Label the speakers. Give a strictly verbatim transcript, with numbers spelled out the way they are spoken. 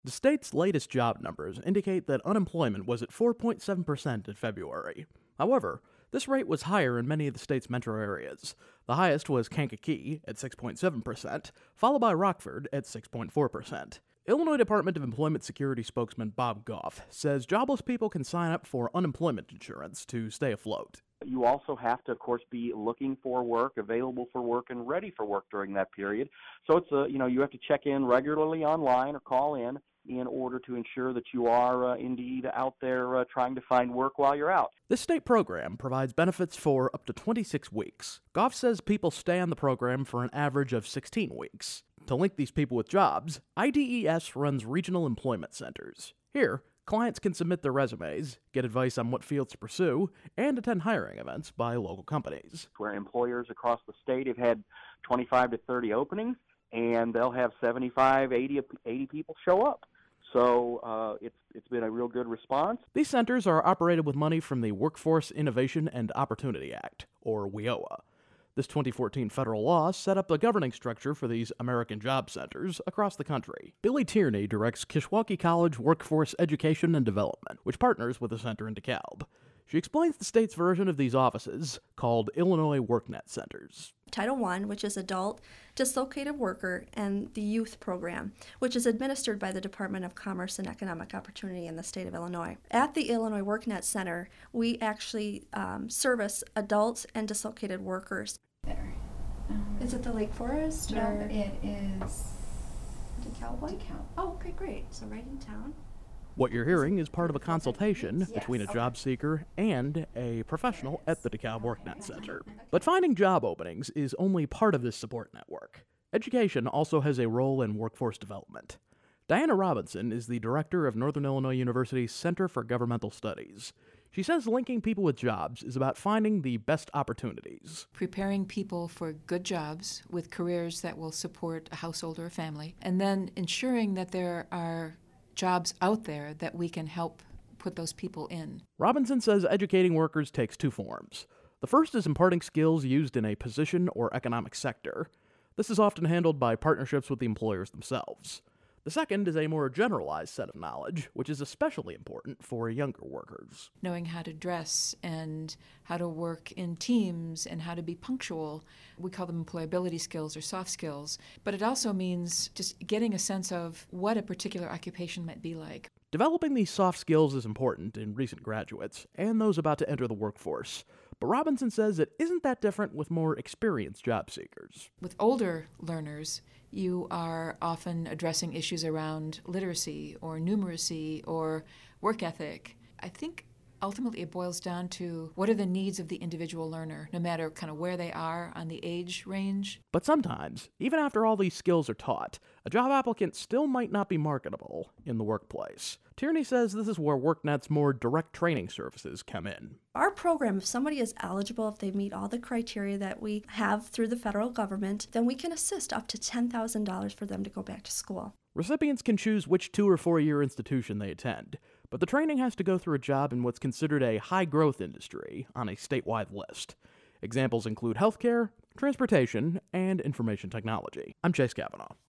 Speaker 1: The state's latest job numbers indicate that unemployment was at four point seven percent in February. However, this rate was higher in many of the state's metro areas. The highest was Kankakee at six point seven percent, followed by Rockford at six point four percent. Illinois Department of Employment Security spokesman Bob Goff says jobless people can sign up for unemployment insurance to stay afloat.
Speaker 2: You also have to, of course, be looking for work, available for work, and ready for work during that period. So it's a, you know, you have to check in regularly online or call in in order to ensure that you are uh, indeed out there uh, trying to find work while you're out.
Speaker 1: This state program provides benefits for up to twenty-six weeks. Goff says people stay on the program for an average of sixteen weeks. To link these people with jobs, I D E S runs regional employment centers. Here, clients can submit their resumes, get advice on what fields to pursue, and attend hiring events by local companies.
Speaker 2: Where employers across the state have had twenty-five to thirty openings, and they'll have seventy-five, eighty, eighty people show up. So uh, it's it's been a real good response.
Speaker 1: These centers are operated with money from the Workforce Innovation and Opportunity Act, or W I O A. This twenty fourteen federal law set up the governing structure for these American Job Centers across the country. Billy Tierney directs Kishwaukee College Workforce Education and Development, which partners with the center in DeKalb. She explains the state's version of these offices, called Illinois WorkNet Centers.
Speaker 3: Title one, which is Adult Dislocated Worker, and the Youth Program, which is administered by the Department of Commerce and Economic Opportunity in the state of Illinois. At the Illinois WorkNet Center, we actually um, service adults and dislocated workers.
Speaker 4: There. Um,
Speaker 3: Is it the Lake Forest?
Speaker 4: no,
Speaker 3: or
Speaker 4: it is
Speaker 3: DeKalb?
Speaker 4: DeKalb.
Speaker 3: Oh, okay, great. So right in town.
Speaker 1: What you're hearing is part of a consultation
Speaker 4: Yes.
Speaker 1: between a
Speaker 4: Okay.
Speaker 1: job seeker and a professional at the DeKalb WorkNet Center. But finding job openings is only part of this support network. Education also has a role in workforce development. Diana Robinson is the director of Northern Illinois University's Center for Governmental Studies. She says linking people with jobs is about finding the best opportunities.
Speaker 5: Preparing people for good jobs with careers that will support a household or a family, and then ensuring that there are jobs out there that we can help put those people in.
Speaker 1: Robinson says educating workers takes two forms. The first is imparting skills used in a position or economic sector. This is often handled by partnerships with the employers themselves. The second is a more generalized set of knowledge, which is especially important for younger workers.
Speaker 5: Knowing how to dress and how to work in teams and how to be punctual. We call them employability skills or soft skills. But it also means just getting a sense of what a particular occupation might be like.
Speaker 1: Developing these soft skills is important in recent graduates and those about to enter the workforce. But Robinson says it isn't that different with more experienced job seekers.
Speaker 5: With older learners, you are often addressing issues around literacy or numeracy or work ethic. I think ultimately it boils down to what are the needs of the individual learner, no matter kind of where they are on the age range.
Speaker 1: But sometimes, even after all these skills are taught, a job applicant still might not be marketable in the workplace. Tierney says this is where WorkNet's more direct training services come in.
Speaker 3: Our program, if somebody is eligible, if they meet all the criteria that we have through the federal government, then we can assist up to ten thousand dollars for them to go back to school.
Speaker 1: Recipients can choose which two or four year institution they attend, but the training has to go through a job in what's considered a high-growth industry on a statewide list. Examples include healthcare, transportation, and information technology. I'm Chase Kavanaugh.